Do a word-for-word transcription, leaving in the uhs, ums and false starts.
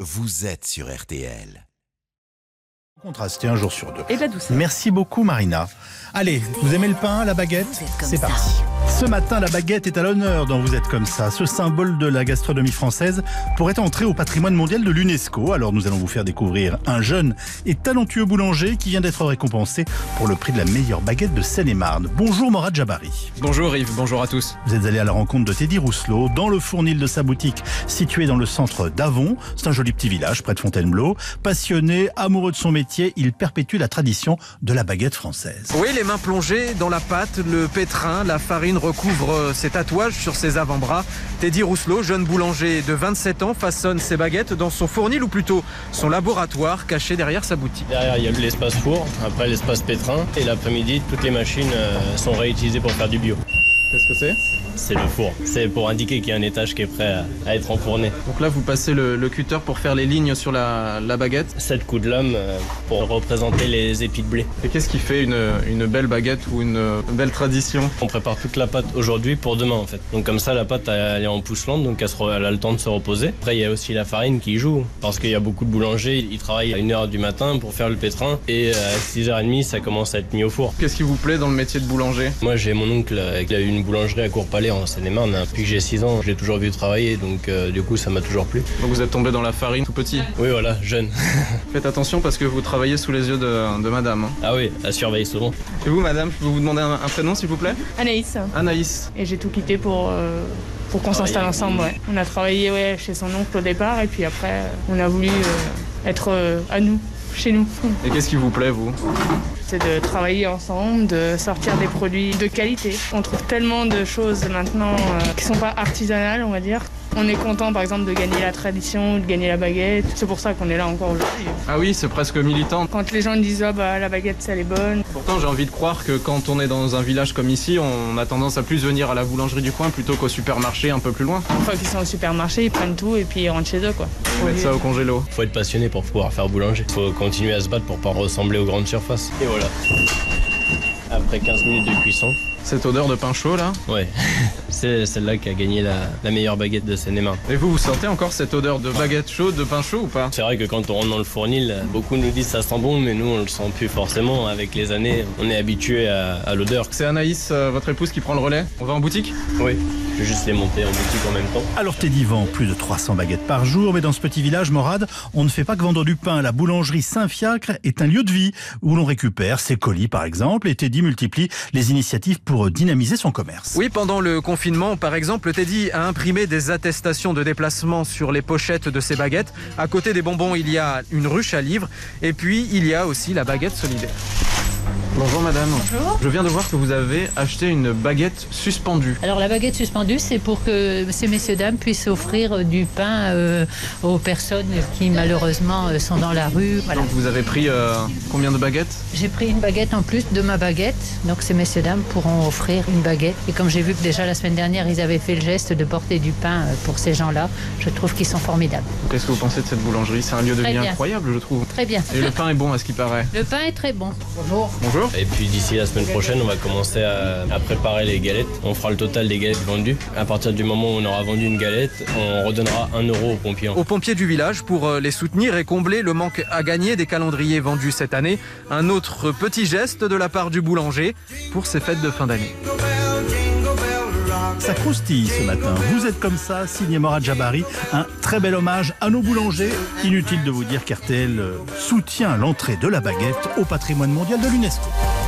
vous êtes sur R T L. Contrasté un jour sur deux. Et la douceur. Merci beaucoup Marina. Allez, vous aimez le pain, la baguette? C'est parti. Ce matin, la baguette est à l'honneur dans Vous êtes comme ça. Ce symbole de la gastronomie française pourrait entrer au patrimoine mondial de l'UNESCO. Alors nous allons vous faire découvrir un jeune et talentueux boulanger qui vient d'être récompensé pour le prix de la meilleure baguette de Seine-et-Marne. Bonjour Morad Jabari. Bonjour Yves, bonjour à tous. Vous êtes allé à la rencontre de Teddy Rousselot dans le fournil de sa boutique située dans le centre d'Avon. C'est un joli petit village près de Fontainebleau. Passionné, amoureux de son métier, il perpétue la tradition de la baguette française. Oui, les mains plongées dans la pâte, le pétrin, la farine recouvre ses tatouages sur ses avant-bras. Teddy Rousselot, jeune boulanger de vingt-sept ans, façonne ses baguettes dans son fournil ou plutôt son laboratoire caché derrière sa boutique. Derrière, il y a l'espace four, après l'espace pétrin et l'après-midi, toutes les machines sont réutilisées pour faire du bio. Qu'est-ce que c'est ? C'est le four. C'est pour indiquer qu'il y a un étage qui est prêt à, à être enfourné. Donc là, vous passez le, le cutter pour faire les lignes sur la, la baguette. Sept coups de lame euh, pour représenter les épis de blé. Et qu'est-ce qui fait une, une belle baguette ou une, une belle tradition ? On prépare toute la pâte aujourd'hui pour demain en fait. Donc comme ça, la pâte elle est en pousse lente, donc elle, se, elle a le temps de se reposer. Après, il y a aussi la farine qui joue, parce qu'il y a beaucoup de boulangers, ils travaillent à une heure du matin pour faire le pétrin, et à six heures trente, ça commence à être mis au four. Qu'est-ce qui vous plaît dans le métier de boulanger ? Moi, j'ai mon oncle qui a eu une boulangerie à Courpalais en Seine-et-Marne. Depuis que j'ai six ans, je l'ai toujours vu travailler, donc euh, du coup ça m'a toujours plu. Donc vous êtes tombé dans la farine tout petit ? Oui voilà, jeune. Faites attention parce que vous travaillez sous les yeux de, de madame. Hein. Ah oui, elle surveille souvent. Et vous madame, je peux vous demander un, un prénom s'il vous plaît ? Anaïs. Anaïs. Et j'ai tout quitté pour, euh, pour qu'on s'installe ensemble. Ouais. On a travaillé ouais, chez son oncle au départ et puis après on a voulu euh, être euh, à nous, chez nous. Et qu'est-ce qui vous plaît vous ? C'est de travailler ensemble, de sortir des produits de qualité. On trouve tellement de choses maintenant euh, qui ne sont pas artisanales, on va dire. On est content par exemple de gagner la tradition, de gagner la baguette. C'est pour ça qu'on est là encore aujourd'hui. Ah oui, c'est presque militant. Quand les gens disent ah bah la baguette elle est bonne. Pourtant j'ai envie de croire que quand on est dans un village comme ici, on a tendance à plus venir à la boulangerie du coin plutôt qu'au supermarché un peu plus loin. Une fois qu'ils sont au supermarché, ils prennent tout et puis ils rentrent chez eux quoi. Faut mettre ça au congélo. Faut être passionné pour pouvoir faire boulanger. Faut continuer à se battre pour pas ressembler aux grandes surfaces. Et voilà. Après quinze minutes de cuisson. Cette odeur de pain chaud là ? Ouais, c'est celle-là qui a gagné la, la meilleure baguette de Seine-et-Marne. Et vous, vous sentez encore cette odeur de baguette chaude, de pain chaud ou pas ? C'est vrai que quand on rentre dans le fournil, beaucoup nous disent ça sent bon, mais nous on le sent plus forcément. Avec les années, on est habitué à, à l'odeur. C'est Anaïs, euh, votre épouse, qui prend le relais ? On va en boutique ? Oui, je vais juste les monter en boutique en même temps. Alors Teddy vend plus de trois cents baguettes par jour, mais dans ce petit village, Morad, on ne fait pas que vendre du pain. La boulangerie Saint-Fiacre est un lieu de vie où l'on récupère ses colis par exemple, et Teddy multiplie les initiatives pour dynamiser son commerce. Oui, pendant le confinement, par exemple, Teddy a imprimé des attestations de déplacement sur les pochettes de ses baguettes. À côté des bonbons, il y a une ruche à livres. Et puis, il y a aussi la baguette solidaire. Bonjour madame. Bonjour. Je viens de voir que vous avez acheté une baguette suspendue. Alors la baguette suspendue, c'est pour que ces messieurs dames puissent offrir du pain euh, aux personnes qui malheureusement euh, sont dans la rue. Voilà. Donc vous avez pris euh, combien de baguettes ? J'ai pris une baguette en plus de ma baguette, donc ces messieurs dames pourront offrir une baguette. Et comme j'ai vu que déjà la semaine dernière, ils avaient fait le geste de porter du pain pour ces gens-là, je trouve qu'ils sont formidables. Qu'est-ce que vous pensez de cette boulangerie ? C'est un lieu de Très vie bien. incroyable, je trouve. Très bien. Et le pain est bon à ce qui paraît. Le pain est très bon. Bonjour. Bonjour. Et puis d'ici la semaine prochaine, on va commencer à, à préparer les galettes. On fera le total des galettes vendues. À partir du moment où on aura vendu une galette, on redonnera un euro aux pompiers. Aux pompiers du village pour les soutenir et combler le manque à gagner des calendriers vendus cette année. Un autre petit geste de la part du boulanger pour ces fêtes de fin d'année. Ça croustille ce matin. Vous êtes comme ça, signé Morad Jabari. Un très bel hommage à nos boulangers. Inutile de vous dire qu'R T L soutient l'entrée de la baguette au patrimoine mondial de l'UNESCO.